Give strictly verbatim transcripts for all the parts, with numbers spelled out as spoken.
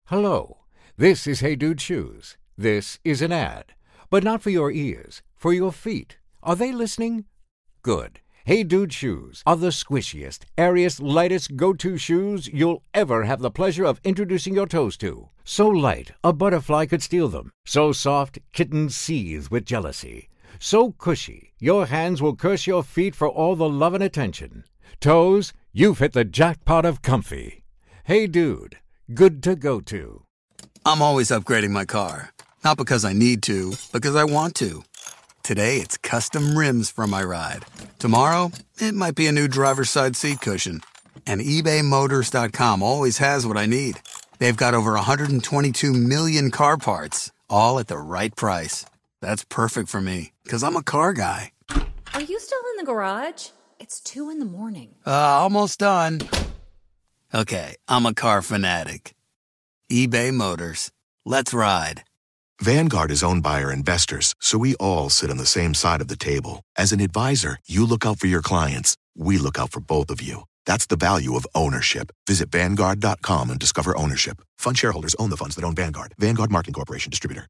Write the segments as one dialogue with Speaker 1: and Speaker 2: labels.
Speaker 1: Hello, this is Hey Dude Shoes. This is an ad, but not for your ears, for your feet. Are they listening? Good. Hey Dude Shoes are the squishiest, airiest, lightest go-to shoes you'll ever have the pleasure of introducing your toes to. So light, a butterfly could steal them. So soft, kittens seethe with jealousy. So cushy, your hands will curse your feet for all the love and attention. Toes, you've hit the jackpot of comfy. Hey Dude, good to go to.
Speaker 2: I'm always upgrading my car. Not because I need to, because I want to. Today, it's custom rims for my ride. Tomorrow, it might be a new driver's side seat cushion. And eBay Motors dot com always has what I need. They've got over one hundred twenty-two million car parts, all at the right price. That's perfect for me, because I'm a car guy.
Speaker 3: Are you still in the garage? It's two in the morning.
Speaker 2: Uh, almost done. Okay, I'm a car fanatic. eBay Motors. Let's ride.
Speaker 4: Vanguard is owned by our investors, so we all sit on the same side of the table. As an advisor, you look out for your clients. We look out for both of you. That's the value of ownership. Visit Vanguard dot com and discover ownership. Fund shareholders own the funds that own Vanguard. Vanguard Marketing Corporation Distributor.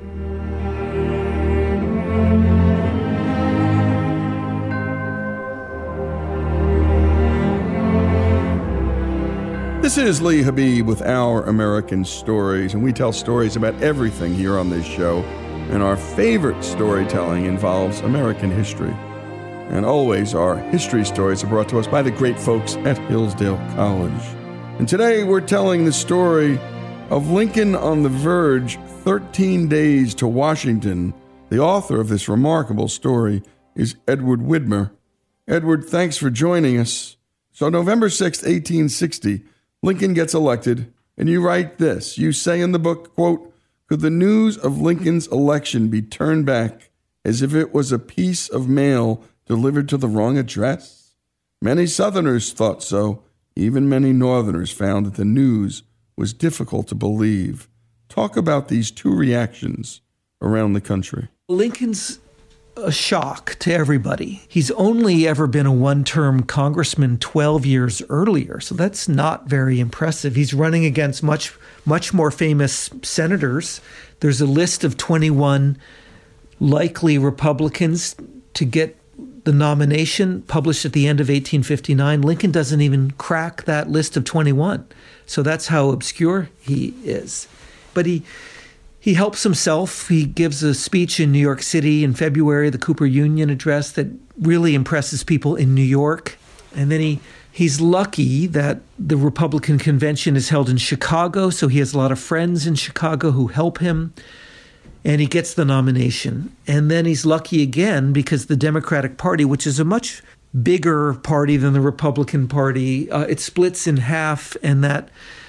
Speaker 5: This is Lee Habib with Our American Stories, and we tell stories about everything here on this show. And our favorite storytelling involves American history. And always our history stories are brought to us by the great folks at Hillsdale College. And today we're telling the story of Lincoln on the Verge, thirteen Days to Washington. The author of this remarkable story is Edward Widmer. Edward, thanks for joining us. So November sixth, eighteen sixty, Lincoln gets elected, and you write this. You say in the book, quote, "Could the news of Lincoln's election be turned back as if it was a piece of mail delivered to the wrong address? Many Southerners thought so. Even many Northerners found that the news was difficult to believe." Talk about these two reactions around the country.
Speaker 6: Lincoln's a shock to everybody. He's only ever been a one-term congressman twelve years earlier, so that's not very impressive. He's running against much, much more famous senators. There's a list of twenty-one likely Republicans to get the nomination published at the end of eighteen fifty-nine. Lincoln doesn't even crack that list of twenty-one, so that's how obscure he is. But he He helps himself. He gives a speech in New York City in February, the Cooper Union address, that really impresses people in New York. And then he he's lucky that the Republican convention is held in Chicago, so he has a lot of friends in Chicago who help him, and he gets the nomination. And then he's lucky again because the Democratic Party, which is a much bigger party than the Republican Party, uh, it splits in half, and that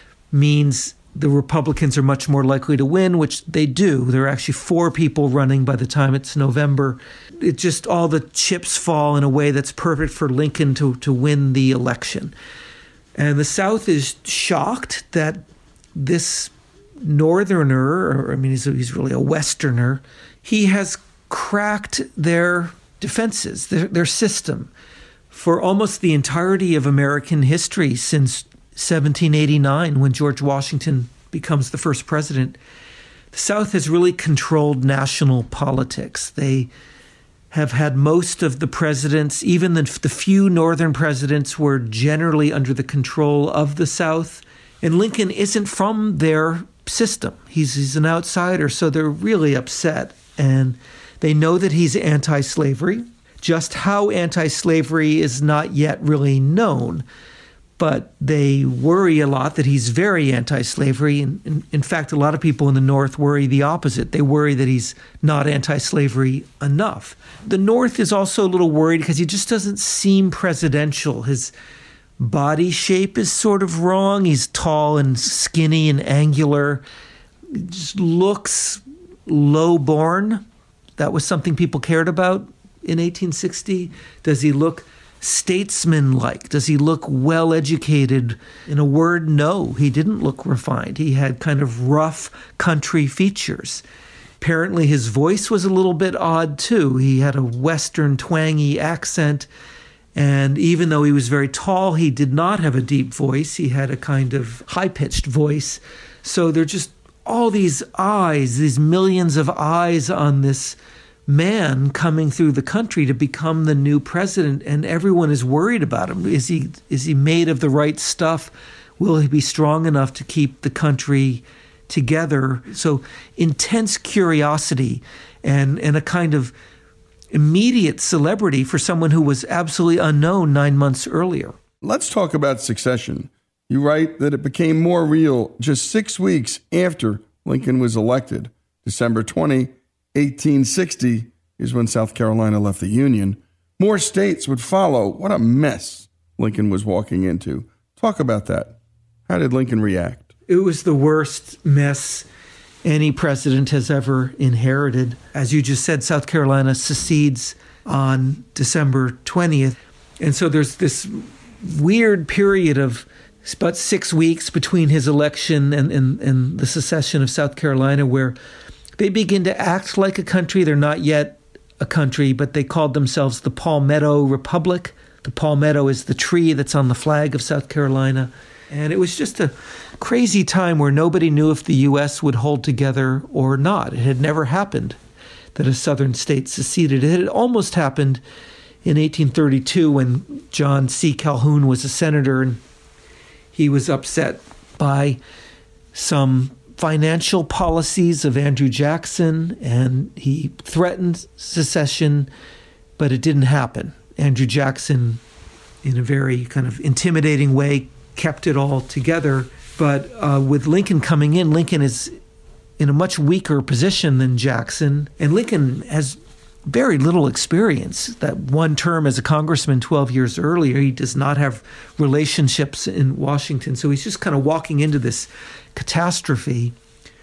Speaker 6: means the Republicans are much more likely to win, which they do. There are actually four people running by the time it's November. It just, all the chips fall in a way that's perfect for Lincoln to, to win the election. And the South is shocked that this Northerner, or I mean, he's, he's really a Westerner, he has cracked their defenses, their, their system. For almost the entirety of American history since seventeen eighty-nine, when George Washington becomes the first president, the South has really controlled national politics. They have had most of the presidents, even the, the few Northern presidents, were generally under the control of the South. And Lincoln isn't from their system. He's, he's an outsider, so they're really upset. And they know that he's anti-slavery. Just how anti-slavery is not yet really known. But they worry a lot that he's very anti-slavery. And in, in fact, a lot of people in the North worry the opposite. They worry that he's not anti-slavery enough. The North is also a little worried because he just doesn't seem presidential. His body shape is sort of wrong. He's tall and skinny and angular. He just looks low-born. That was something people cared about in eighteen sixty. Does he look statesman-like? Does he look well-educated? In a word, no, he didn't look refined. He had kind of rough country features. Apparently his voice was a little bit odd too. He had a Western twangy accent, and even though he was very tall, he did not have a deep voice. He had a kind of high-pitched voice So there are just all these eyes, these millions of eyes on this man coming through the country to become the new president, and everyone is worried about him. Is he is he made of the right stuff? Will he be strong enough to keep the country together? So intense curiosity and, and a kind of immediate celebrity for someone who was absolutely unknown nine months earlier.
Speaker 5: Let's talk about succession. You write that it became more real just six weeks after Lincoln was elected. December twentieth, eighteen sixty is when South Carolina left the Union. More states would follow. What a mess Lincoln was walking into. Talk about that. How did Lincoln react?
Speaker 6: It was the worst mess any president has ever inherited. As you just said, South Carolina secedes on December twentieth. And so there's this weird period of about six weeks between his election and, and, and the secession of South Carolina where they begin to act like a country. They're not yet a country, but they called themselves the Palmetto Republic. The palmetto is the tree that's on the flag of South Carolina. And it was just a crazy time where nobody knew if the U S would hold together or not. It had never happened that a southern state seceded. It had almost happened in eighteen thirty-two when John C. Calhoun was a senator, and he was upset by some financial policies of Andrew Jackson, and he threatened secession, but it didn't happen. Andrew Jackson, in a very kind of intimidating way, kept it all together. But uh, with Lincoln coming in, Lincoln is in a much weaker position than Jackson. And Lincoln has very little experience. That one term as a congressman twelve years earlier, he does not have relationships in Washington. So he's just kind of walking into this catastrophe.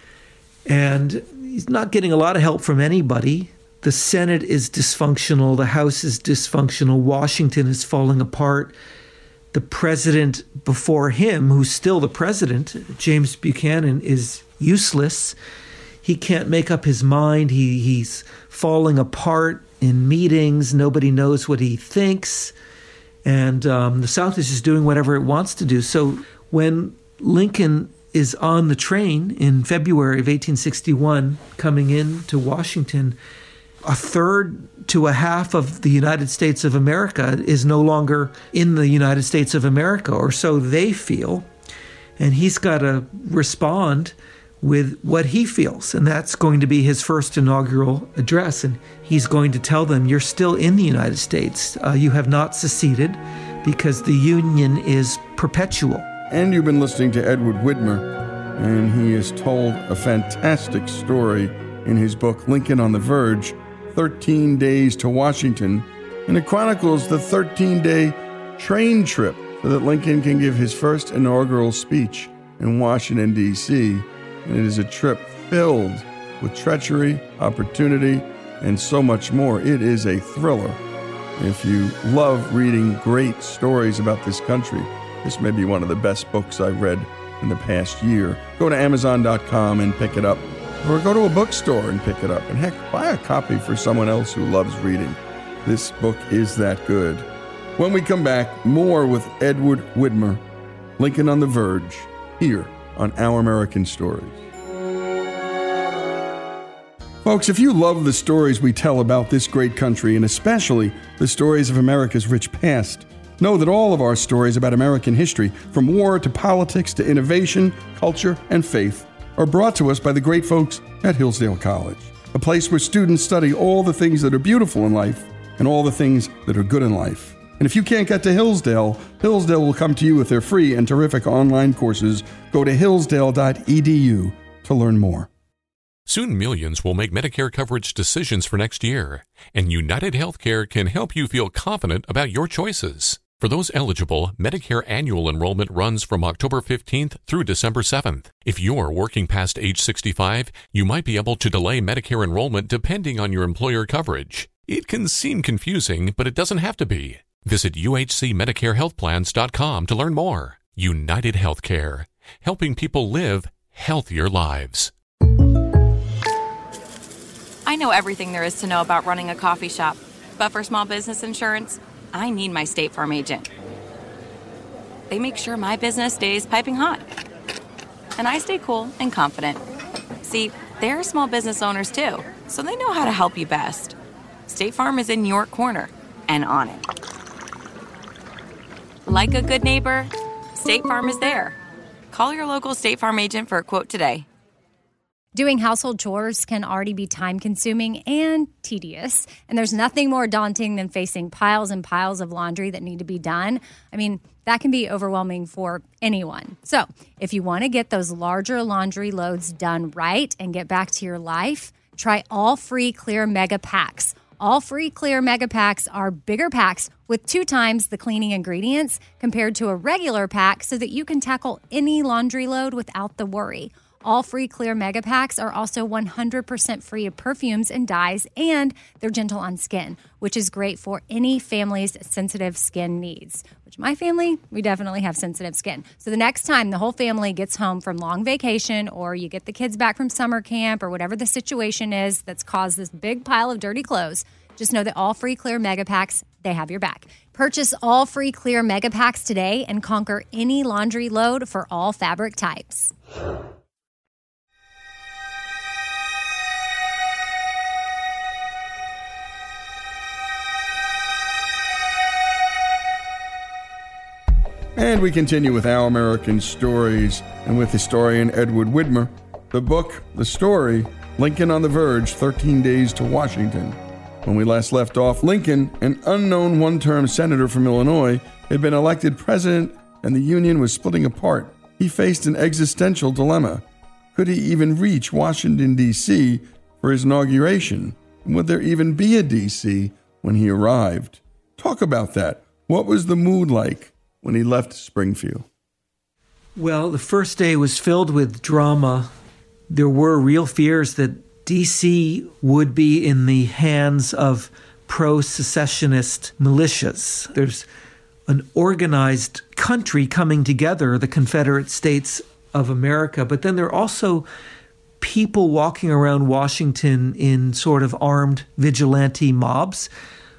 Speaker 6: And he's not getting a lot of help from anybody. The Senate is dysfunctional. The House is dysfunctional. Washington is falling apart. The president before him, who's still the president, James Buchanan, is useless. He can't make up his mind. He he's falling apart in meetings. Nobody knows what he thinks. And um, the South is just doing whatever it wants to do. So when Lincoln is on the train in February of eighteen sixty-one coming in to Washington, a third to a half of the United States of America is no longer in the United States of America, or so they feel. And he's got to respond with what he feels. And that's going to be his first inaugural address. And he's going to tell them, you're still in the United States. Uh, you have not seceded because the Union is perpetual.
Speaker 5: And you've been listening to Edward Widmer, and he has told a fantastic story in his book, Lincoln on the Verge, thirteen days to Washington, and it chronicles the thirteen-day train trip so that Lincoln can give his first inaugural speech in Washington, D C, and it is a trip filled with treachery, opportunity, and so much more. It is a thriller. If you love reading great stories about this country, this may be one of the best books I've read in the past year. Go to Amazon dot com and pick it up. Or go to a bookstore and pick it up. And heck, buy a copy for someone else who loves reading. This book is that good. When we come back, more with Edward Widmer, Lincoln on the Verge, here on Our American Stories. Folks, if you love the stories we tell about this great country, and especially the stories of America's rich past, know that all of our stories about American history, from war to politics to innovation, culture, and faith, are brought to us by the great folks at Hillsdale College, a place where students study all the things that are beautiful in life and all the things that are good in life. And if you can't get to Hillsdale, Hillsdale will come to you with their free and terrific online courses. Go to hillsdale dot e d u to learn more.
Speaker 7: Soon millions will make Medicare coverage decisions for next year, and United Healthcare can help you feel confident about your choices. For those eligible, Medicare annual enrollment runs from October fifteenth through December seventh. If you're working past age sixty-five, you might be able to delay Medicare enrollment depending on your employer coverage. It can seem confusing, but it doesn't have to be. Visit u h c medicare health plans dot com to learn more. United Healthcare, helping people live healthier lives.
Speaker 8: I know everything there is to know about running a coffee shop, but for small business insurance, I need my State Farm agent. They make sure my business stays piping hot. and I stay cool and confident. See, they're small business owners too, so they know how to help you best. State Farm is in your corner and on it. Like a good neighbor, State Farm is there. Call your local State Farm agent for a quote today.
Speaker 9: Doing household chores can already be time-consuming and tedious, and there's nothing more daunting than facing piles and piles of laundry that need to be done. I mean, that can be overwhelming for anyone. So, if you want to get those larger laundry loads done right and get back to your life, try All Free Clear Mega Packs. All Free Clear Mega Packs are bigger packs with two times the cleaning ingredients compared to a regular pack so that you can tackle any laundry load without the worry. All Free Clear Mega Packs are also one hundred percent free of perfumes and dyes, and they're gentle on skin, which is great for any family's sensitive skin needs. Which my family, we definitely have sensitive skin. So the next time the whole family gets home from long vacation, or you get the kids back from summer camp, or whatever the situation is that's caused this big pile of dirty clothes, just know that All Free Clear Mega Packs, they have your back. Purchase All Free Clear Mega Packs today and conquer any laundry load for all fabric types.
Speaker 5: And we continue with Our American Stories and with historian Edward Widmer. The book, the story, Lincoln on the Verge, thirteen Days to Washington. When we last left off, Lincoln, an unknown one-term senator from Illinois, had been elected president and the Union was splitting apart. He faced an existential dilemma. Could he even reach Washington, D C for his inauguration? Would there even be a D C when he arrived? Talk about that. What was the mood like when he left Springfield?
Speaker 6: Well, the first day was filled with drama. There were real fears that D C would be in the hands of pro-secessionist militias. There's an organized country coming together, the Confederate States of America, but then there are also people walking around Washington in sort of armed vigilante mobs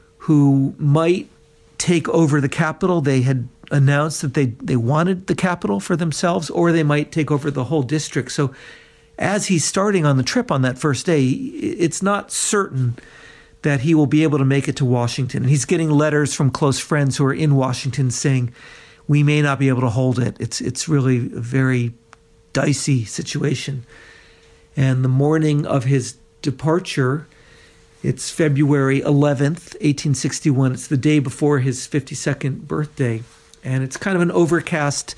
Speaker 6: who might take over the Capitol. They had announced that they, they wanted the Capitol for themselves, or they might take over the whole district. So as he's starting on the trip on that first day, it's not certain that he will be able to make it to Washington. And he's getting letters from close friends who are in Washington saying, we may not be able to hold it. It's it's really a very dicey situation. And the morning of his departure, it's February eleventh, eighteen sixty-one. It's the day before his fifty-second birthday. And it's kind of an overcast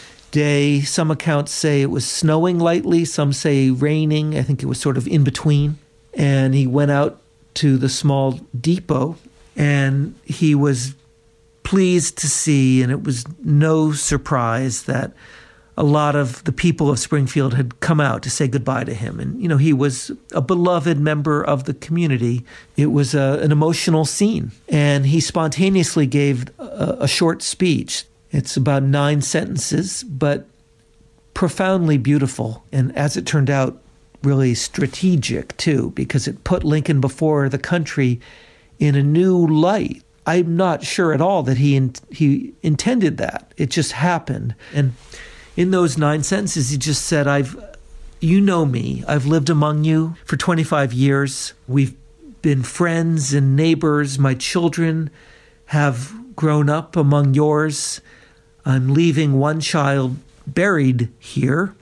Speaker 6: day. Some accounts say it was snowing lightly. Some say raining. I think it was sort of in between. And he went out to the small depot, and he was pleased to see, and it was no surprise that a lot of the people of Springfield had come out to say goodbye to him. And, you know, he was a beloved member of the community. It was a, an emotional scene. And he spontaneously gave a, a short speech. It's about nine sentences, but profoundly beautiful. And as it turned out, really strategic, too, because it put Lincoln before the country in a new light. I'm not sure at all that he in, he intended that. It just happened. And in those nine sentences, he just said, I've, you know me. I've lived among you for twenty-five years. We've been friends and neighbors. My children have grown up among yours. I'm leaving one child buried here.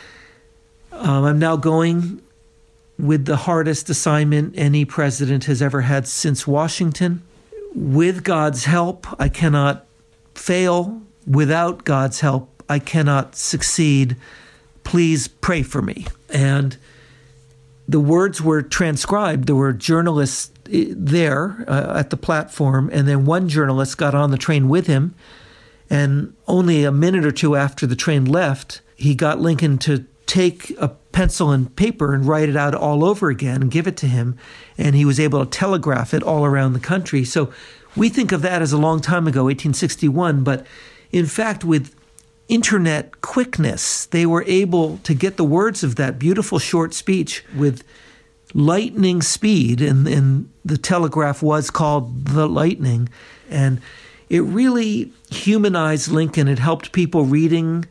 Speaker 6: Um, I'm now going with the hardest assignment any president has ever had since Washington. With God's help, I cannot fail. Without God's help, I cannot succeed. Please pray for me. And the words were transcribed. There were journalists there uh, at the platform, and then one journalist got on the train with him. And only a minute or two after the train left, he got Lincoln to take a pencil and paper and write it out all over again and give it to him. And he was able to telegraph it all around the country. So we think of that as a long time ago, eighteen sixty-one. But in fact, with internet quickness, they were able to get the words of that beautiful short speech with lightning speed. And, and the telegraph was called the Lightning. And it really humanized Lincoln. It helped people reading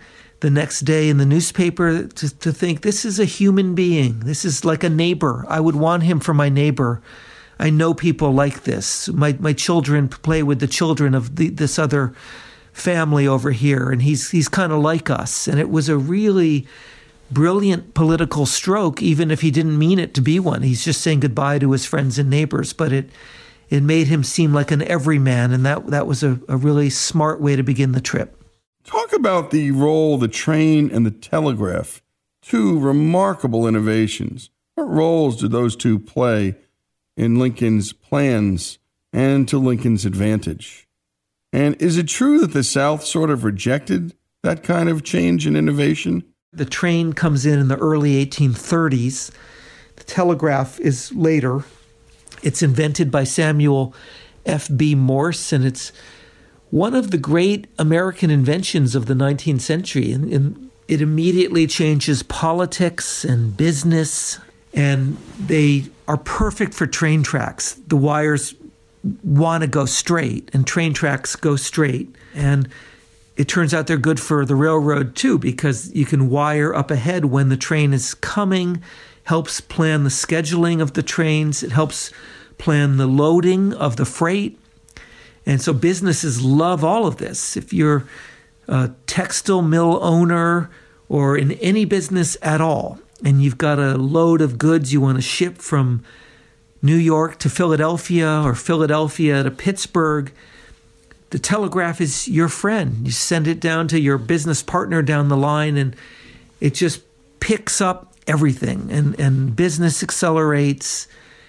Speaker 6: the next day in the newspaper to, to think, this is a human being. This is like a neighbor. I would want him for my neighbor. I know people like this. My my children play with the children of the, this other family over here, and he's he's kind of like us. And it was a really brilliant political stroke, even if he didn't mean it to be one. He's just saying goodbye to his friends and neighbors, but it it made him seem like an everyman, and that that was a, a really smart way to begin the trip.
Speaker 5: Talk about the role the train and the telegraph, two remarkable innovations. What roles did those two play in Lincoln's plans and to Lincoln's advantage? And is it true that the South sort of rejected that kind of change and innovation?
Speaker 6: The train comes in in the early eighteen thirties. The telegraph is later. It's invented by Samuel F B Morse, and it's one of the great American inventions of the nineteenth century. And, and it immediately changes politics and business, and they are perfect for train tracks. The wires want to go straight, and train tracks go straight. And it turns out they're good for the railroad too, because you can wire up ahead when the train is coming, helps plan the scheduling of the trains. It helps plan the loading of the freight. And so businesses love all of this. If you're a textile mill owner or in any business at all, and you've got a load of goods you want to ship from New York to Philadelphia or Philadelphia to Pittsburgh, the telegraph is your friend. You send it down to your business partner down the line, and it just picks up everything. And, and business accelerates,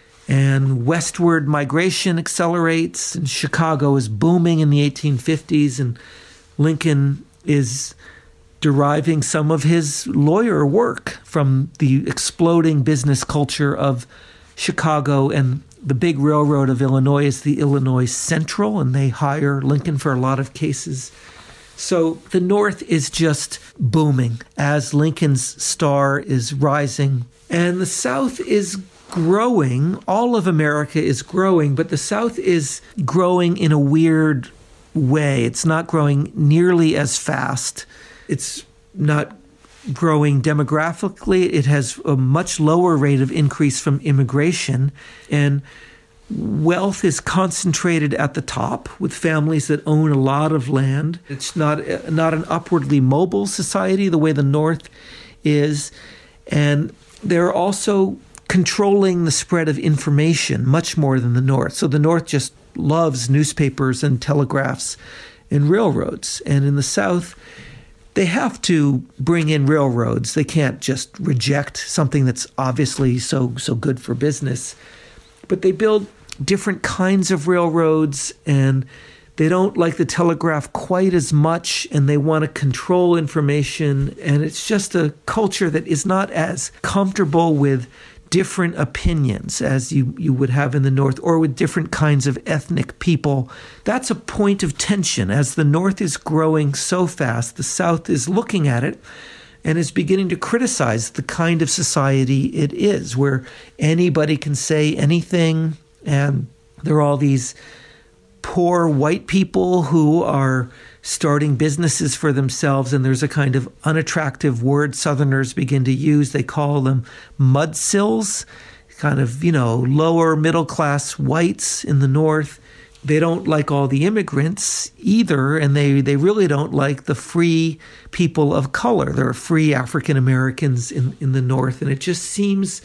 Speaker 6: and westward migration accelerates, and Chicago is booming in the eighteen fifties, and Lincoln is deriving some of his lawyer work from the exploding business culture of Chicago. And the big railroad of Illinois is the Illinois Central, and they hire Lincoln for a lot of cases. So the North is just booming as Lincoln's star is rising. And the South is growing. All of America is growing, but the South is growing in a weird way. It's not growing nearly as fast. It's not growing demographically. It has a much lower rate of increase from immigration, and wealth is concentrated at the top with families that own a lot of land. It's not not an upwardly mobile society the way the North is, and they're also controlling the spread of information much more than the North. So the North just loves newspapers and telegraphs and railroads, and in the South, they have to bring in railroads. They can't just reject something that's obviously so so good for business. But they build different kinds of railroads, and they don't like the telegraph quite as much, and they want to control information. And it's just a culture that is not as comfortable with different opinions as you, you would have in the North, or with different kinds of ethnic people. That's a point of tension. As the North is growing so fast, the South is looking at it and is beginning to criticize the kind of society it is, where anybody can say anything, and there are all these poor white people who are starting businesses for themselves, and there's a kind of unattractive word Southerners begin to use. They call them mudsills, kind of, you know, lower middle class whites in the North. They don't like all the immigrants either, and they, they really don't like the free people of color. There are free African Americans in, in the North, and it just seems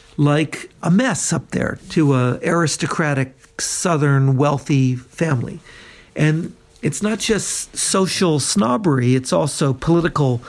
Speaker 6: like a mess up there to a aristocratic Southern wealthy family. And it's not just social snobbery, it's also political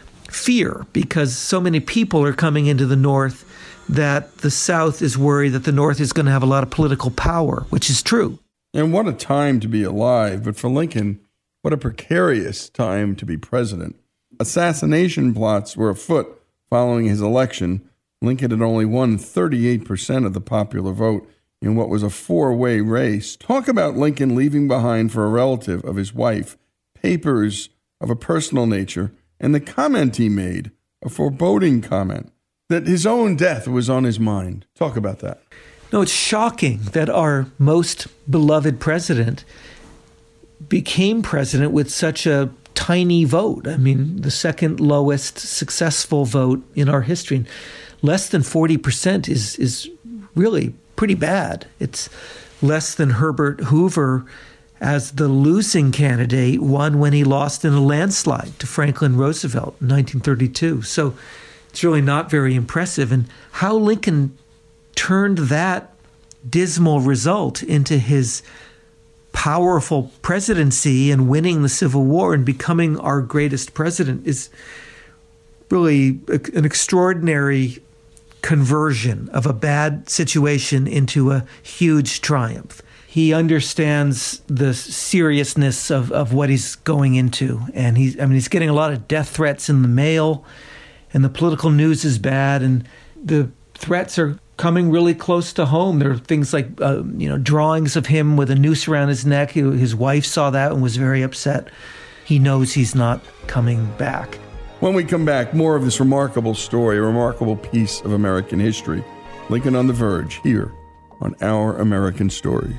Speaker 6: fear, because so many people are coming into the North that the South is worried that the North is going to have a lot of political power, which is true.
Speaker 5: And what a time to be alive. But for Lincoln, what a precarious time to be president. Assassination plots were afoot following his election. Lincoln had only won thirty-eight percent of the popular vote in what was a four-way race. Talk about Lincoln leaving behind for a relative of his wife papers of a personal nature, and the comment he made, a foreboding comment, that his own death was on his mind. Talk about that.
Speaker 6: No, it's shocking that our most beloved president became president with such a tiny vote. I mean, the second lowest successful vote in our history. Less than forty percent is is really pretty bad. It's less than Herbert Hoover as the losing candidate won when he lost in a landslide to Franklin Roosevelt in nineteen thirty-two. So it's really not very impressive. And how Lincoln turned that dismal result into his powerful presidency and winning the Civil War and becoming our greatest president is really an extraordinary conversion of a bad situation into a huge triumph. He understands the seriousness of, of what he's going into. And he's, I mean, he's getting a lot of death threats in the mail, and the political news is bad, and the threats are coming really close to home. There are things like, uh, you know, drawings of him with a noose around his neck. His wife saw that and was very upset. He knows he's not coming back.
Speaker 5: When we come back, more of this remarkable story, a remarkable piece of American history. Lincoln on the Verge, here on Our American Stories.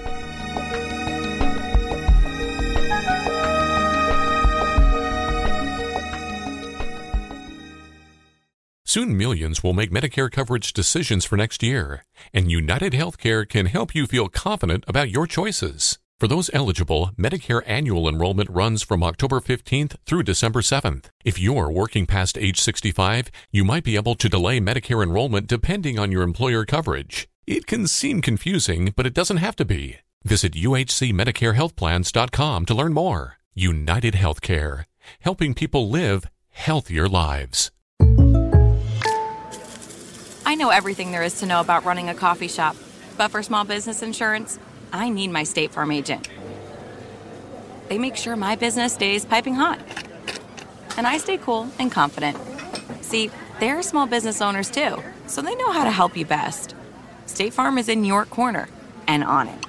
Speaker 7: Soon millions will make Medicare coverage decisions for next year, and United Healthcare can help you feel confident about your choices. For those eligible, Medicare annual enrollment runs from October fifteenth through December seventh. If you're working past age sixty-five, you might be able to delay Medicare enrollment depending on your employer coverage. It can seem confusing, but it doesn't have to be. Visit U H C Medicare Health Plans dot com to learn more. United Healthcare, helping people live healthier lives.
Speaker 8: I know everything there is to know about running a coffee shop, but for small business insurance, I need my State Farm agent. They make sure my business stays piping hot, and I stay cool and confident. See, they're small business owners too, so they know how to help you best. State Farm is in your corner and on it.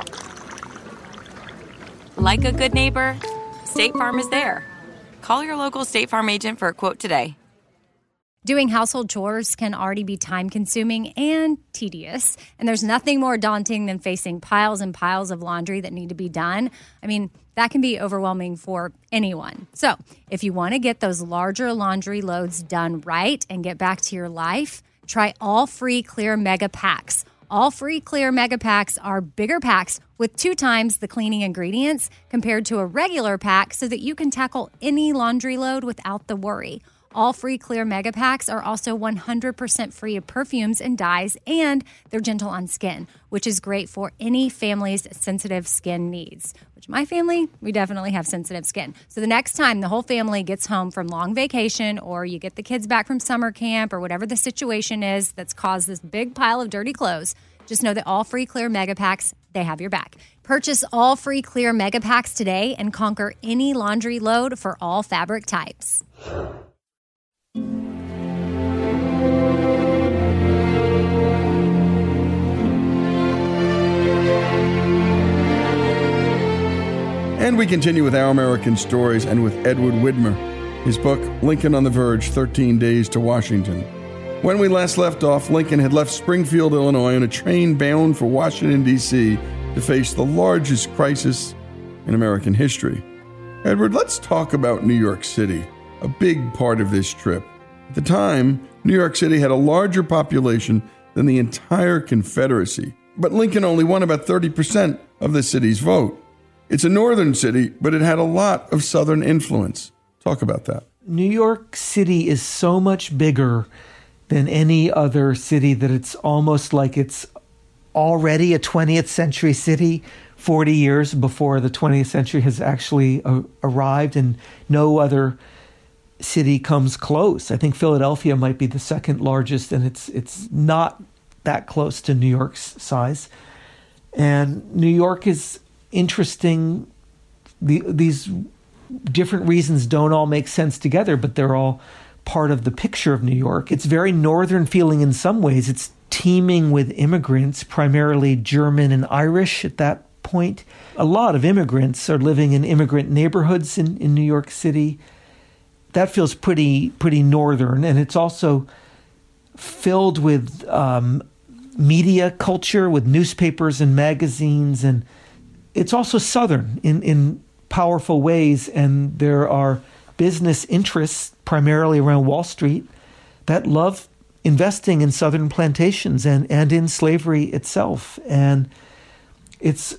Speaker 8: Like a good neighbor, State Farm is there. Call your local State Farm agent for a quote today.
Speaker 9: Doing household chores can already be time-consuming and tedious, and there's nothing more daunting than facing piles and piles of laundry that need to be done. I mean, that can be overwhelming for anyone. So if you want to get those larger laundry loads done right and get back to your life, try all free clear mega packs. All free clear mega packs are bigger packs with two times the cleaning ingredients compared to a regular pack so that you can tackle any laundry load without the worry. All free clear mega packs are also one hundred percent free of perfumes and dyes, and they're gentle on skin, which is great for any family's sensitive skin needs. Which my family, we definitely have sensitive skin. So the next time the whole family gets home from long vacation, or you get the kids back from summer camp, or whatever the situation is that's caused this big pile of dirty clothes, just know that all free clear mega packs, they have your back. Purchase all free clear mega packs today and conquer any laundry load for all fabric types.
Speaker 5: And we continue with Our American Stories and with Edward Widmer. His book, Lincoln on the Verge, thirteen Days to Washington. When we last left off, Lincoln had left Springfield, Illinois on a train bound for Washington, D C to face the largest crisis in American history. Edward, let's talk about New York City, a big part of this trip. At the time, New York City had a larger population than the entire Confederacy, but Lincoln only won about thirty percent of the city's vote. It's a northern city, but it had a lot of southern influence. Talk about that.
Speaker 6: New York City is so much bigger than any other city that it's almost like it's already a twentieth century city, forty years before the twentieth century has actually uh, arrived, and no other city comes close. I think Philadelphia might be the second largest, and it's it's not that close to New York's size. And New York is interesting. The, these different reasons don't all make sense together, but they're all part of the picture of New York. It's very northern feeling in some ways. It's teeming with immigrants, primarily German and Irish at that point. A lot of immigrants are living in immigrant neighborhoods in, in New York City. That feels pretty pretty northern, and it's also filled with um, media culture, with newspapers and magazines, and it's also southern in, in powerful ways, and there are business interests, primarily around Wall Street, that love investing in Southern plantations and, and in slavery itself. And it's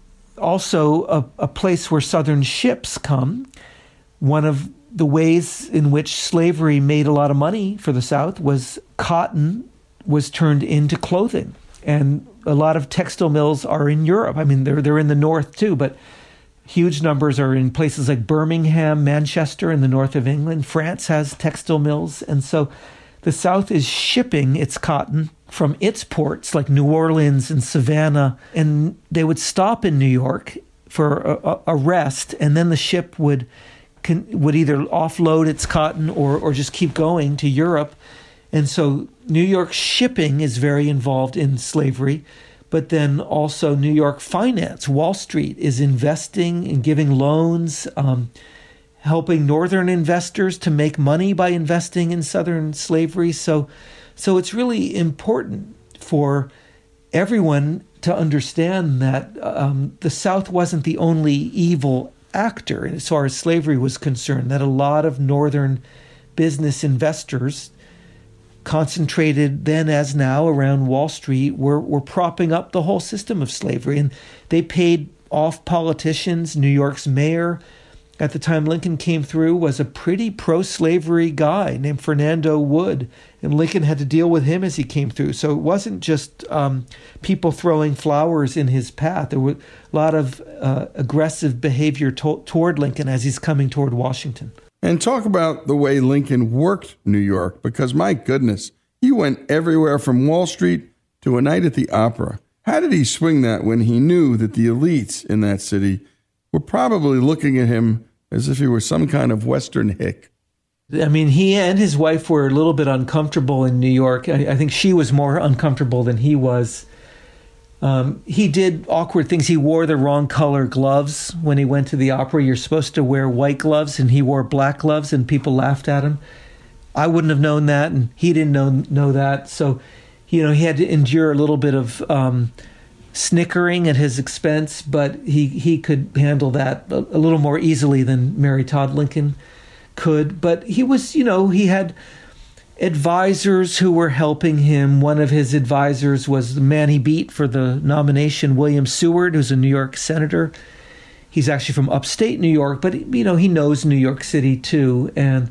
Speaker 6: also a, a place where Southern ships come. One of the ways in which slavery made a lot of money for the South was cotton was turned into clothing. And a lot of textile mills are in Europe. I mean, they're they're in the North too, but huge numbers are in places like Birmingham, Manchester in the north of England. France has textile mills. And so the South is shipping its cotton from its ports like New Orleans and Savannah. And they would stop in New York for a, a rest, and then the ship would can, would either offload its cotton or, or just keep going to Europe. And so New York shipping is very involved in slavery. But then also New York finance, Wall Street is investing and giving loans, um, helping Northern investors to make money by investing in Southern slavery. So, so it's really important for everyone to understand that um, the South wasn't the only evil actor as far as slavery was concerned, that a lot of Northern business investors concentrated then as now around Wall Street were, were propping up the whole system of slavery. And they paid off politicians. New York's mayor at the time Lincoln came through was a pretty pro-slavery guy named Fernando Wood. And Lincoln had to deal with him as he came through. So it wasn't just um, people throwing flowers in his path. There were a lot of uh, aggressive behavior to- toward Lincoln as he's coming toward Washington.
Speaker 5: And talk about the way Lincoln worked New York, because my goodness, he went everywhere from Wall Street to a night at the opera. How did he swing that when he knew that the elites in that city were probably looking at him as if he were some kind of Western hick?
Speaker 6: I mean, he and his wife were a little bit uncomfortable in New York. I, I think she was more uncomfortable than he was. Um, he did awkward things. He wore the wrong color gloves when he went to the opera. You're supposed to wear white gloves, and he wore black gloves, and people laughed at him. I wouldn't have known that, and he didn't know know that. So, you know, he had to endure a little bit of um, snickering at his expense, but he, he could handle that a, a little more easily than Mary Todd Lincoln could. But he was, you know, he had advisors who were helping him. One of his advisors was the man he beat for the nomination, William Seward, who's a New York senator. He's actually from upstate New York, but, you know, he knows New York City too. And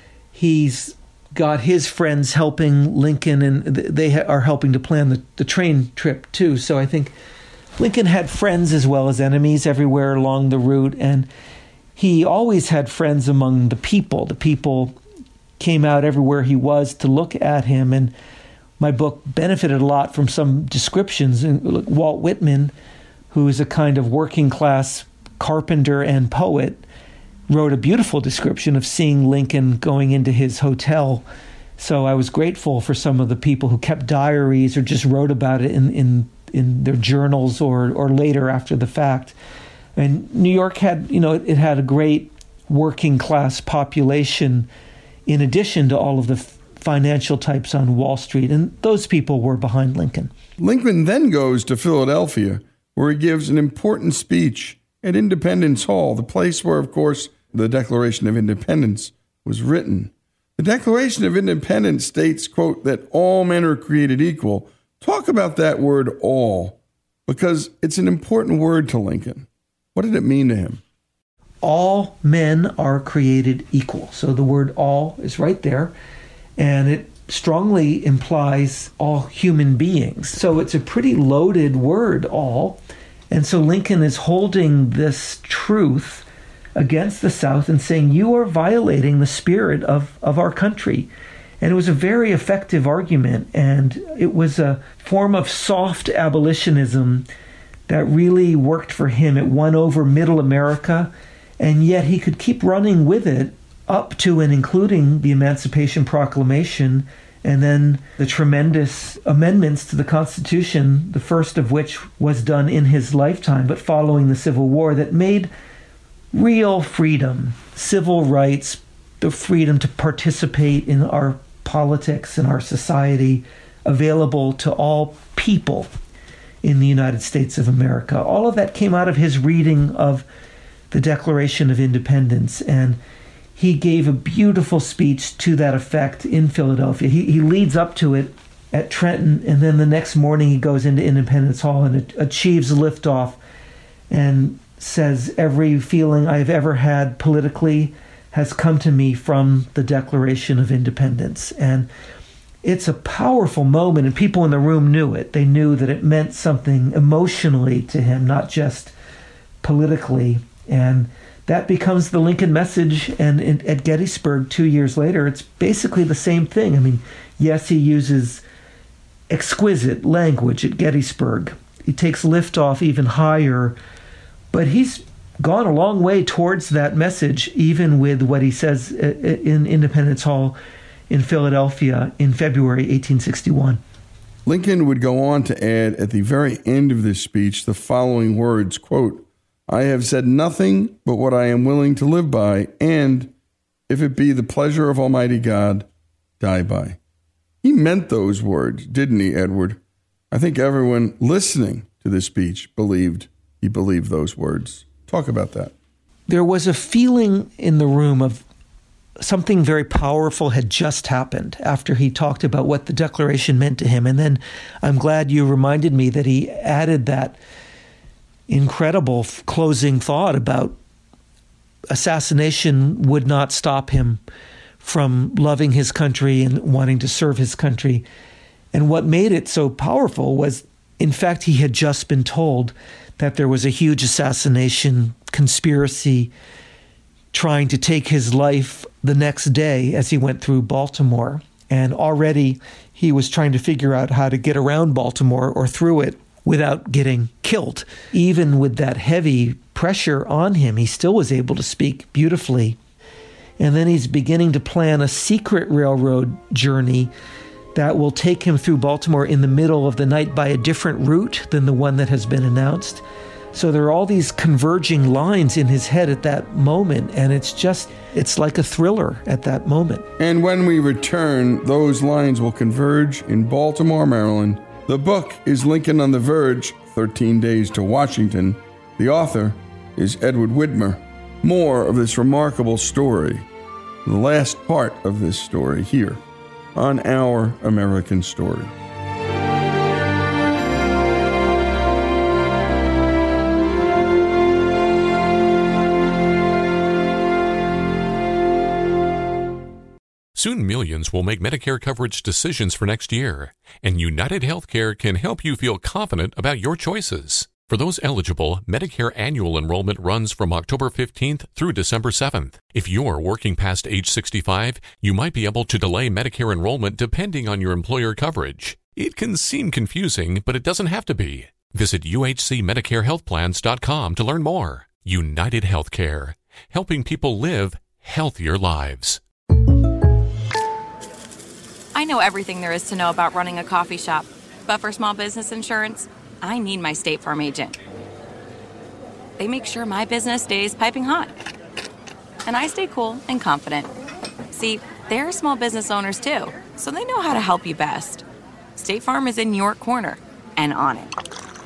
Speaker 6: he's got his friends helping Lincoln, and they are helping to plan the, the train trip too. So I think Lincoln had friends as well as enemies everywhere along the route. And he always had friends among the people. The people came out everywhere he was to look at him. And my book benefited a lot from some descriptions. Walt Whitman, who is a kind of working class carpenter and poet, wrote a beautiful description of seeing Lincoln going into his hotel. So I was grateful for some of the people who kept diaries or just wrote about it in, in, in their journals or, or later after the fact. And New York had, you know, it, it had a great working class population in addition to all of the financial types on Wall Street. And those people were behind Lincoln.
Speaker 5: Lincoln then goes to Philadelphia, where he gives an important speech at Independence Hall, the place where, of course, the Declaration of Independence was written. The Declaration of Independence states, quote, that all men are created equal. Talk about that word all, because it's an important word to Lincoln. What did it mean to him?
Speaker 6: All men are created equal. So the word all is right there, and it strongly implies all human beings. So it's a pretty loaded word, all. And so Lincoln is holding this truth against the South and saying, you are violating the spirit of, of our country. And it was a very effective argument, and it was a form of soft abolitionism that really worked for him. It won over middle America, and yet he could keep running with it up to and including the Emancipation Proclamation and then the tremendous amendments to the Constitution, the first of which was done in his lifetime, but following the Civil War, that made real freedom, civil rights, the freedom to participate in our politics and our society available to all people in the United States of America. All of that came out of his reading of the Declaration of Independence. And he gave a beautiful speech to that effect in Philadelphia. He, he leads up to it at Trenton, and then the next morning he goes into Independence Hall and achieves liftoff and says, every feeling I've ever had politically has come to me from the Declaration of Independence. And it's a powerful moment, and people in the room knew it. They knew that it meant something emotionally to him, not just politically. And that becomes the Lincoln message. And in, at Gettysburg, two years later, it's basically the same thing. I mean, yes, he uses exquisite language at Gettysburg. He takes liftoff even higher, but he's gone a long way towards that message, even with what he says in Independence Hall in Philadelphia in February eighteen sixty-one.
Speaker 5: Lincoln would go on to add at the very end of this speech the following words, quote, "I have said nothing but what I am willing to live by, and, if it be the pleasure of Almighty God, die by." He meant those words, didn't he, Edward? I think everyone listening to this speech believed he believed those words. Talk about that.
Speaker 6: There was a feeling in the room of something very powerful had just happened after he talked about what the Declaration meant to him. And then I'm glad you reminded me that he added that incredible f- closing thought about assassination would not stop him from loving his country and wanting to serve his country. And what made it so powerful was, in fact, he had just been told that there was a huge assassination conspiracy trying to take his life the next day as he went through Baltimore. And already he was trying to figure out how to get around Baltimore or through it without getting killed. Even with that heavy pressure on him, he still was able to speak beautifully. And then he's beginning to plan a secret railroad journey that will take him through Baltimore in the middle of the night by a different route than the one that has been announced. So there are all these converging lines in his head at that moment, and it's just, it's like a thriller at that moment.
Speaker 5: And when we return, those lines will converge in Baltimore, Maryland. The book is Lincoln on the Verge, thirteen Days to Washington. The author is Edward Widmer. More of this remarkable story, the last part of this story here on Our American Story.
Speaker 7: Soon millions will make Medicare coverage decisions for next year, and United Healthcare can help you feel confident about your choices. For those eligible, Medicare annual enrollment runs from October fifteenth through December seventh. If you're working past age sixty-five, you might be able to delay Medicare enrollment depending on your employer coverage. It can seem confusing, but it doesn't have to be. Visit U H C Medicare Health Plans dot com to learn more. United Healthcare, helping people live healthier lives.
Speaker 8: I know everything there is to know about running a coffee shop, but for small business insurance, I need my State Farm agent. They make sure my business stays piping hot, and I stay cool and confident. See, they're small business owners too, so they know how to help you best. State Farm is in your corner and on it.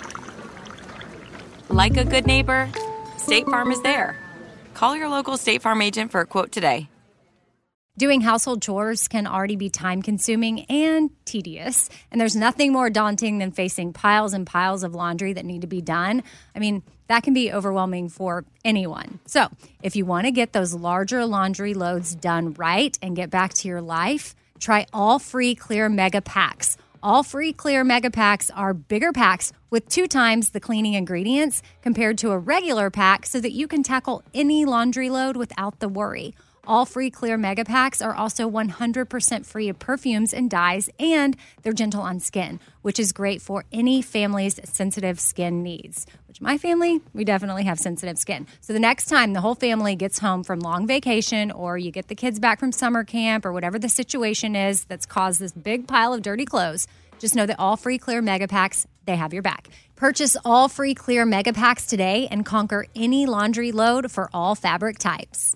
Speaker 8: Like a good neighbor, State Farm is there. Call your local State Farm agent for a quote today.
Speaker 9: Doing household chores can already be time-consuming and tedious, and there's nothing more daunting than facing piles and piles of laundry that need to be done. I mean, that can be overwhelming for anyone. So, if you want to get those larger laundry loads done right and get back to your life, try all free Clear Mega Packs. All free Clear Mega Packs are bigger packs with two times the cleaning ingredients compared to a regular pack so that you can tackle any laundry load without the worry. All free Clear Mega Packs are also one hundred percent free of perfumes and dyes, and they're gentle on skin, which is great for any family's sensitive skin needs. Which my family, we definitely have sensitive skin. So the next time the whole family gets home from long vacation, or you get the kids back from summer camp, or whatever the situation is that's caused this big pile of dirty clothes, just know that all free Clear Mega Packs, they have your back. Purchase all free Clear Mega Packs today and conquer any laundry load for all fabric types.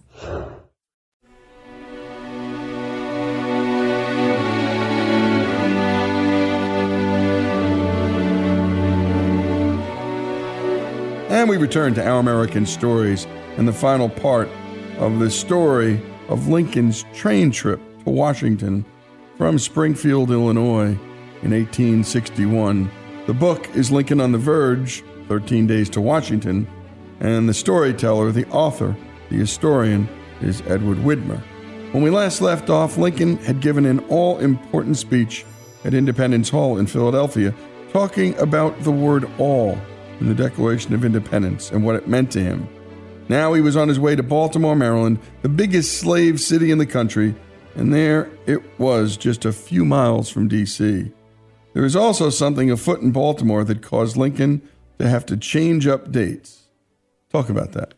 Speaker 5: And we return to Our American Stories. and the final part of the story of Lincoln's train trip to Washington from Springfield, Illinois in eighteen sixty-one. The book is Lincoln on the Verge, thirteen Days to Washington, and the storyteller, the author, the historian, is Edward Widmer. When we last left off, Lincoln had given an all-important speech at Independence Hall in Philadelphia, talking about the word all in the Declaration of Independence and what it meant to him. Now he was on his way to Baltimore, Maryland, the biggest slave city in the country, and there it was just a few miles from D C There was also something afoot in Baltimore that caused Lincoln to have to change up dates. Talk about that.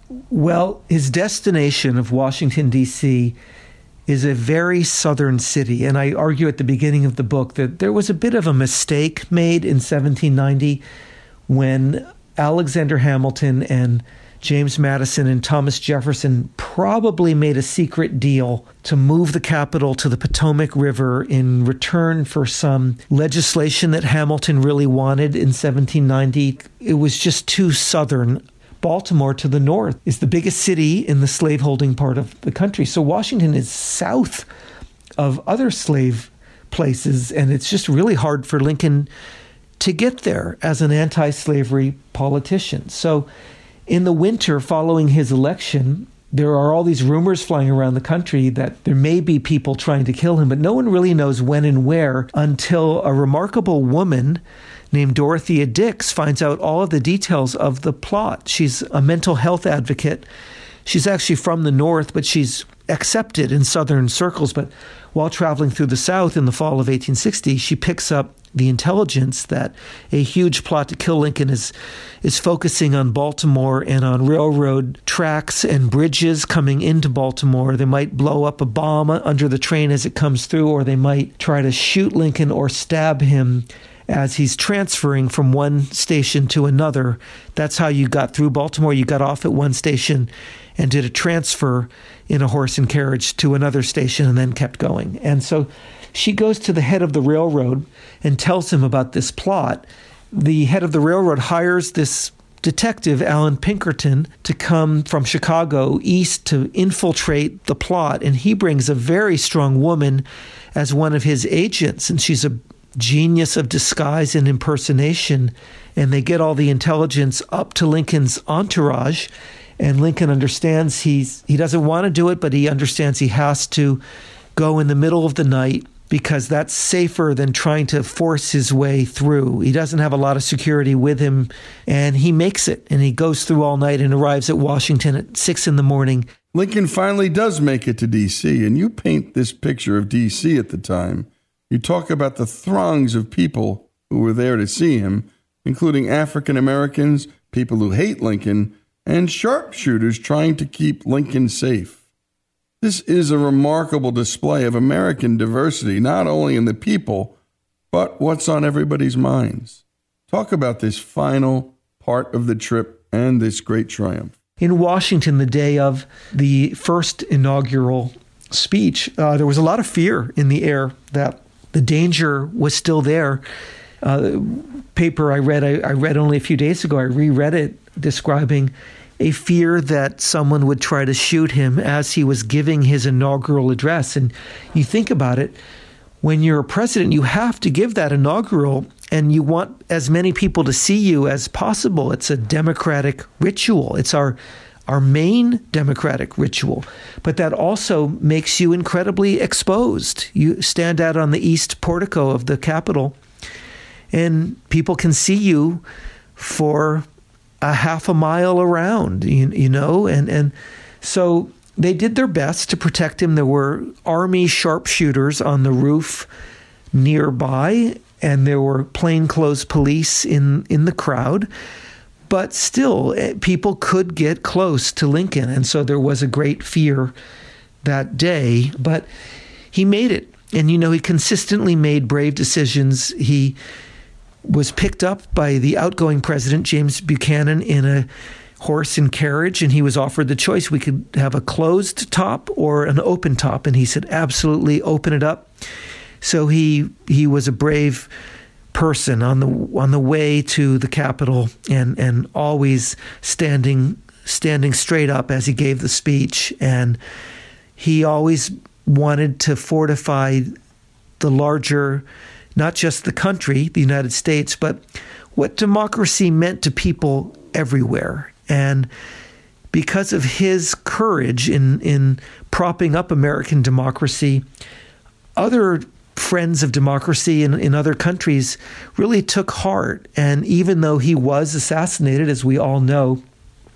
Speaker 6: Well, his destination of Washington, D C is a very southern city, and I argue at the beginning of the book that there was a bit of a mistake made in seventeen ninety when Alexander Hamilton and James Madison and Thomas Jefferson probably made a secret deal to move the capital to the Potomac River in return for some legislation that Hamilton really wanted in seventeen ninety. It was just too southern. Baltimore to the north is the biggest city in the slaveholding part of the country. So Washington is south of other slave places, and it's just really hard for Lincoln to get there as an anti-slavery politician. So in the winter following his election, there are all these rumors flying around the country that there may be people trying to kill him, but no one really knows when and where until a remarkable woman named Dorothea Dix finds out all of the details of the plot. She's a mental health advocate. She's actually from the North, but she's accepted in Southern circles. But while traveling through the South in the fall of eighteen sixty, she picks up the intelligence that a huge plot to kill Lincoln is is focusing on Baltimore and on railroad tracks and bridges coming into Baltimore. They might blow up a bomb under the train as it comes through, or they might try to shoot Lincoln or stab him as he's transferring from one station to another. That's how you got through Baltimore. You got off at one station and did a transfer in a horse and carriage to another station and then kept going. And so she goes to the head of the railroad and tells him about this plot. The head of the railroad hires this detective, Alan Pinkerton, to come from Chicago east to infiltrate the plot. And he brings a very strong woman as one of his agents, and she's a genius of disguise and impersonation, and they get all the intelligence up to Lincoln's entourage, and Lincoln understands he's he doesn't want to do it, but he understands he has to go in the middle of the night because that's safer than trying to force his way through. He doesn't have a lot of security with him, and he makes it, and he goes through all night and arrives at Washington at six in the morning.
Speaker 5: Lincoln finally does make it to D C, and you paint this picture of D C at the time. You talk about the throngs of people who were there to see him, including African Americans, people who hate Lincoln, and sharpshooters trying to keep Lincoln safe. This is a remarkable display of American diversity, not only in the people, but what's on everybody's minds. Talk about this final part of the trip and this great triumph.
Speaker 6: In Washington, the day of the first inaugural speech, uh, there was a lot of fear in the air that the danger was still there. Uh, the paper I read, I, I read only a few days ago, I reread it, describing a fear that someone would try to shoot him as he was giving his inaugural address. And you think about it, when you're a president, you have to give that inaugural, and you want as many people to see you as possible. It's a democratic ritual. It's our our main democratic ritual, but that also makes you incredibly exposed. You stand out on the east portico of the Capitol, and people can see you for a half a mile around, you, you know, and, and so they did their best to protect him. There were Army sharpshooters on the roof nearby, and there were plainclothes police in, in the crowd. But still, people could get close to Lincoln, and so there was a great fear that day. But he made it, and, you know, he consistently made brave decisions. He was picked up by the outgoing president, James Buchanan, in a horse and carriage, and he was offered the choice. We could have a closed top or an open top, and he said, absolutely, open it up. So he he was a brave person on the on the way to the Capitol, and and always standing standing straight up as he gave the speech, and he always wanted to fortify the larger, not just the country, the United States, but what democracy meant to people everywhere. And because of his courage in, in propping up American democracy, other friends of democracy in, in other countries really took heart. And even though he was assassinated, as we all know,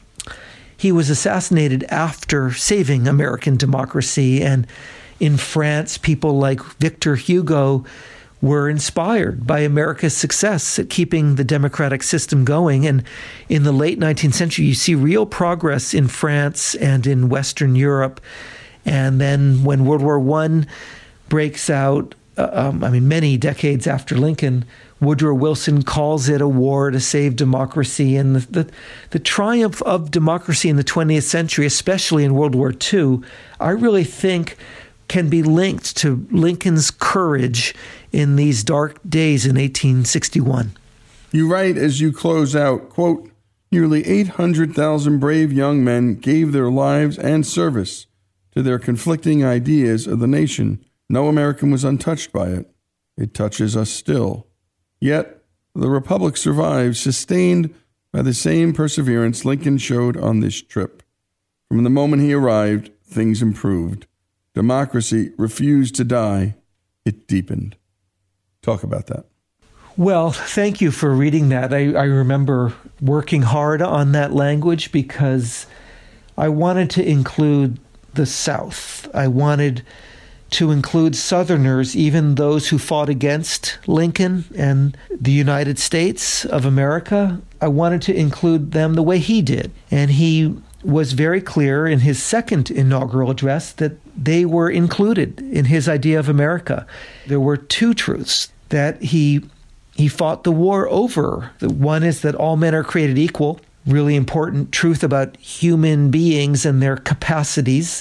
Speaker 6: he was assassinated after saving American democracy. And in France, people like Victor Hugo were inspired by America's success at keeping the democratic system going. And in the late nineteenth century, you see real progress in France and in Western Europe. And then when World War One breaks out, uh, um, I mean, many decades after Lincoln, Woodrow Wilson calls it a war to save democracy. And the, the, the triumph of democracy in the twentieth century, especially in World War Two, I really think can be linked to Lincoln's courage in these dark days in eighteen sixty-one.
Speaker 5: You write as you close out, quote, nearly eight hundred thousand brave young men gave their lives and service to their conflicting ideas of the nation. No American was untouched by it. It touches us still. Yet, the Republic survived, sustained by the same perseverance Lincoln showed on this trip. From the moment he arrived, things improved. Democracy refused to die. It deepened. Talk about that.
Speaker 6: Well, thank you for reading that. I, I remember working hard on that language because I wanted to include the South. I wanted to include Southerners, even those who fought against Lincoln and the United States of America. I wanted to include them the way he did. And he was very clear in his second inaugural address that they were included in his idea of America. There were two truths that he he fought the war over. The one is that all men are created equal, really important truth about human beings and their capacities.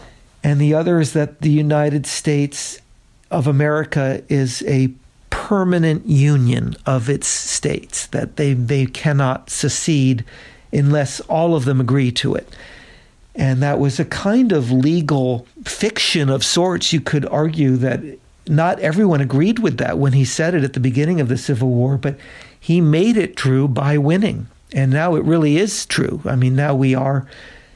Speaker 6: And the other is that the United States of America is a permanent union of its states, that they, they cannot secede unless all of them agree to it. And that was a kind of legal fiction of sorts. You could argue that not everyone agreed with that when he said it at the beginning of the Civil War, but he made it true by winning. And now it really is true. I mean, now we are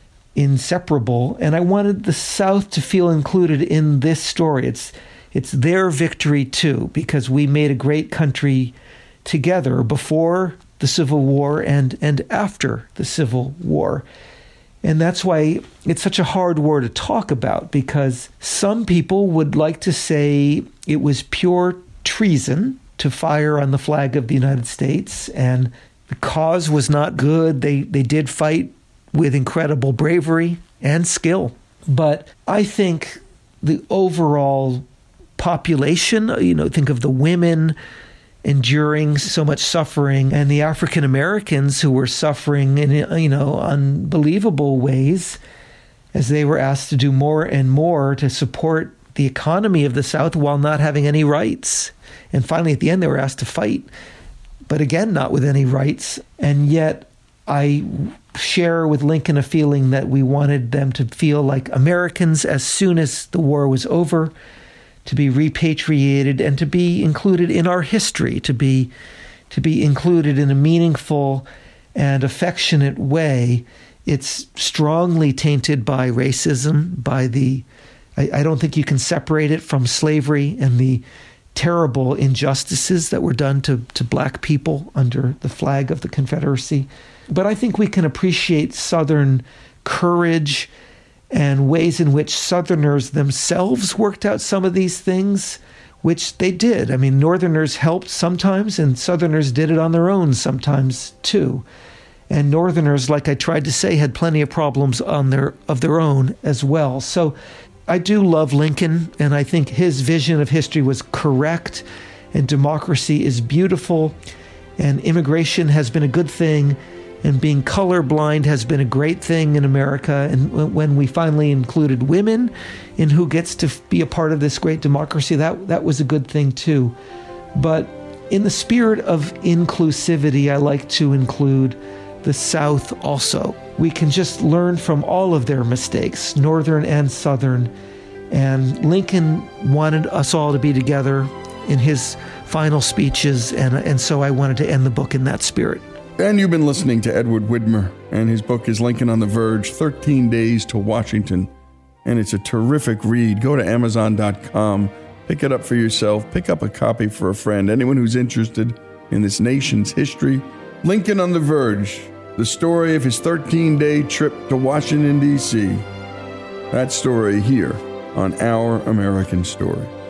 Speaker 6: inseparable. And I wanted the South to feel included in this story. It's it's their victory too, because we made a great country together before the Civil War and, and after the Civil War. And that's why it's such a hard war to talk about, because some people would like to say it was pure treason to fire on the flag of the United States, and the cause was not good. They they did fight with incredible bravery and skill. But I think the overall population, you know, think of the women enduring so much suffering and the African Americans who were suffering in, you know, unbelievable ways as they were asked to do more and more to support the economy of the South while not having any rights. And finally, at the end, they were asked to fight, but again, not with any rights. And yet I share with Lincoln a feeling that we wanted them to feel like Americans as soon as the war was over, to be repatriated and to be included in our history, to be to be included in a meaningful and affectionate way. It's strongly tainted by racism, by the, I, I don't think you can separate it from slavery and the terrible injustices that were done to, to black people under the flag of the Confederacy. But I think we can appreciate Southern courage and ways in which Southerners themselves worked out some of these things, which they did. I mean, Northerners helped sometimes, and Southerners did it on their own sometimes too. And Northerners, like I tried to say, had plenty of problems on their of their own as well. So I do love Lincoln, and I think his vision of history was correct, and democracy is beautiful, and immigration has been a good thing, and being colorblind has been a great thing in America. And when we finally included women in who gets to be a part of this great democracy, that, that was a good thing too. But in the spirit of inclusivity, I like to include the South also. We can just learn from all of their mistakes, Northern and Southern. And Lincoln wanted us all to be together in his final speeches, and, and so I wanted to end the book in that spirit.
Speaker 5: And you've been listening to Edward Widmer, and his book is Lincoln on the Verge, thirteen days to Washington. And it's a terrific read. Go to amazon dot com, pick it up for yourself, pick up a copy for a friend, anyone who's interested in this nation's history. Lincoln on the Verge, the story of his thirteen-day trip to Washington, D C That story here on Our American Story.